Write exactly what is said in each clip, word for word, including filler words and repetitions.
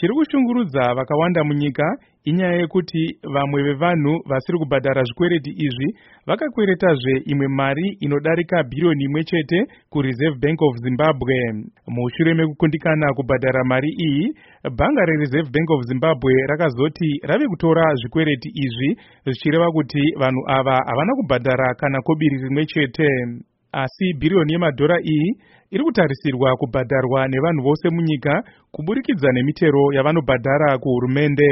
Chiri kushungurudza vakawanda munyika inyaya yekuti vamwe vevanhu vasiri kubhadhara zvikwereti izvi vakakweretazve imwe mari inodarika bhiriyoni imwe chete kuReserve Bank of Zimbabwe. Mushure mekukundikana kubhadhara mari iyi, bhanga reReserve Bank of Zimbabwe rakazoti rave kutora zvikwereti izvi, zvichireva kuti vanhu ava havana kubhadhara kana kobiri rimwe chete. Asi bhiriyoni yemadhora iyi iri kutarisirwa kubhadharwa nevanhu vose munyika kuburikidza nemitero yavanobhadhara kuhurumende.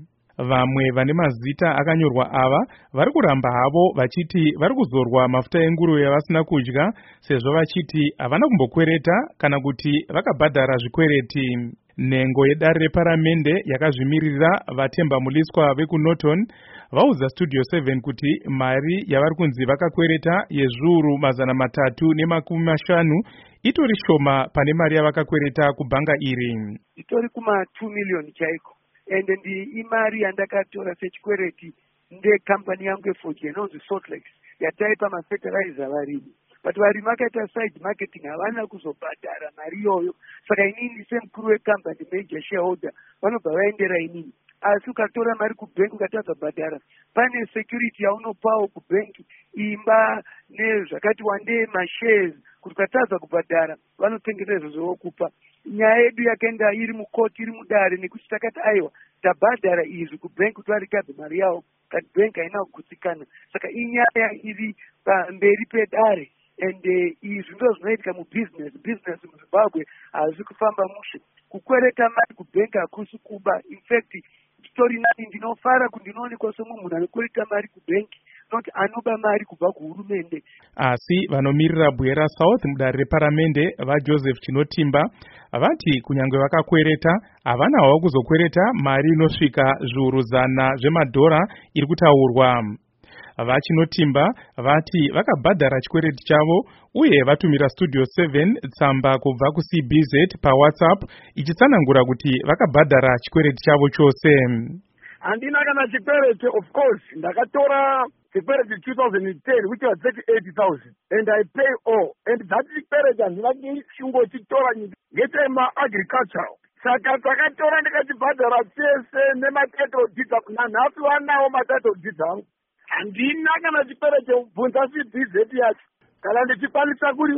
Vamwe vane mazita akanyorwa ava vari kuramba havo vachiti vari kuzorwa mafuta enguruve yavasina kudya, sezvo vachiti havana kumbokwereta kana kuti vakabhadhara zvikwereti. Nhengo yedare reparamende yakazvimirira vatemba muliswa vekuNorton vaudza Studio seven kuti mari yavari kunzi vakakwereta yezviuru mazana matatu nemakumi mashanu itori shoma pane mari yavakakwereta kubhanga iri. Itori kuma two million chaiko. Ende ndi imari yandakatora sechikwereti ndekampani yangu yefoji inonzi Sortlex yataipa mafertilizer varimi. But varimi vakaita side marketing havana kuzobhadhara mari iyoyo. Saka inini semukuru wekampani major shareholder vanobva vaendera inini. Asi ukatora mari kubhenki ukatadza kubhadhara, pane security yaunopawo kubhenki, imba nezvakati wandei mashares, kuti ukatadza kubhadhara vanotengereza zvokupa. Nyaya yedu yakaenda iri mukoti iri mudare nekuti takati aiwa tabhadhara izvi kubhenki kuti varikabve mari yavo kati bhenki haina kugutsikana. Saka inyaya iri pamberi pedare. Ende izvi ndo zvinoitika mubusiness business muZimbabwe hazvi kufamba mushe. Kukwereta mari kubhenki hakusi kuba. In fact chitori nani ndinofara kundinoonekwa somunhu anokwereta mari kubhenki noti anoba mari kubva kuhurumende. Asi vanomirira Bwera South mudare reparamende vaJoseph Chinotimba vati kunyange vakakwereta havana havo kuzokwereta mari inosvika zviuru zana zvemadhora iri kutaurwa. VaChinotimba vati vakabhadhara chikwereti chavo uye vatumira Studio seven tsamba kubva kuC B Z paWhatsApp ichitsanangura kuti vakabhadhara chikwereti chavo chose. Handina kana chikwereti, of course. Ndakatora chikwereti two thousand ten which was thirty-eight thousand and I pay all. And that chikwereti handina kungochitora ngetema agricultural. Saka takatora ndikachibhadhara chese nematitle deeds nanhasi vanawo matitle deeds angu. Handina kana chikwereti bvunza C B Z yacho. Kana ndichikwanisa kuri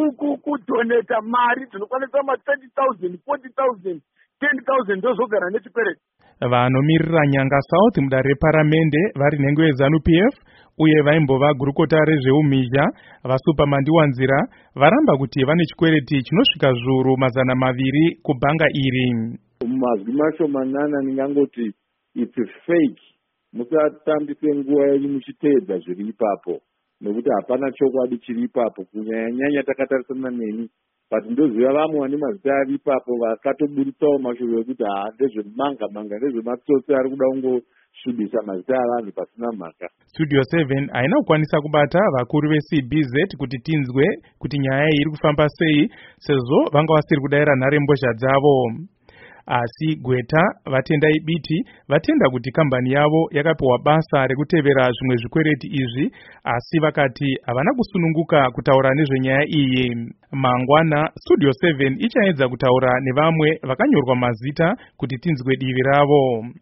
kudoneta mari dzinokwanisa ma thirty thousand, forty thousand, ten thousand ndozogara nechikwereti. Vanomiririra Nyanga South mudare reparamende vari nhengo yeZanu P F uye vaimbova gurukota rezveumhizha vaSupamandiwanzira varamba kuti vane chikwereti chinosvika zviuru mazana maviri kubhanga iri. Mumazwi mashomanana ndingangoti it's fake. Musatambise nguva yenyu muchiteedza zviri ipapo nokuti hapana chokwadi chiri ipapo kunyanya nyanya takatarisana neni. But ndoziva vamwe vane mazita ari ipapo vakatoburitsawo mashoko ekuti haa ndezvemanga manga ndezvematsotsi ari kuda kungosvibisa mazita avanhu pasina mhaka. Studio seven haina kukwanisa kubata vakuru veC B Z kuti tinzwe kuti nyaya iyi iri kufamba sei, sezvo vanga vasiri kudayira nharembozha dzavo. Asi Gweta vatendai biti vatenda kuti kambani yavo yakapiwa basa rekutevera zvimwe zvikwereti izvi, asi vakati havana kusununguka kutaura nezvenyaya iyi. Mangwana Studio seven ichaedza kutaura nevamwe vakanyorwa mazita kuti tinzwe divi ravo.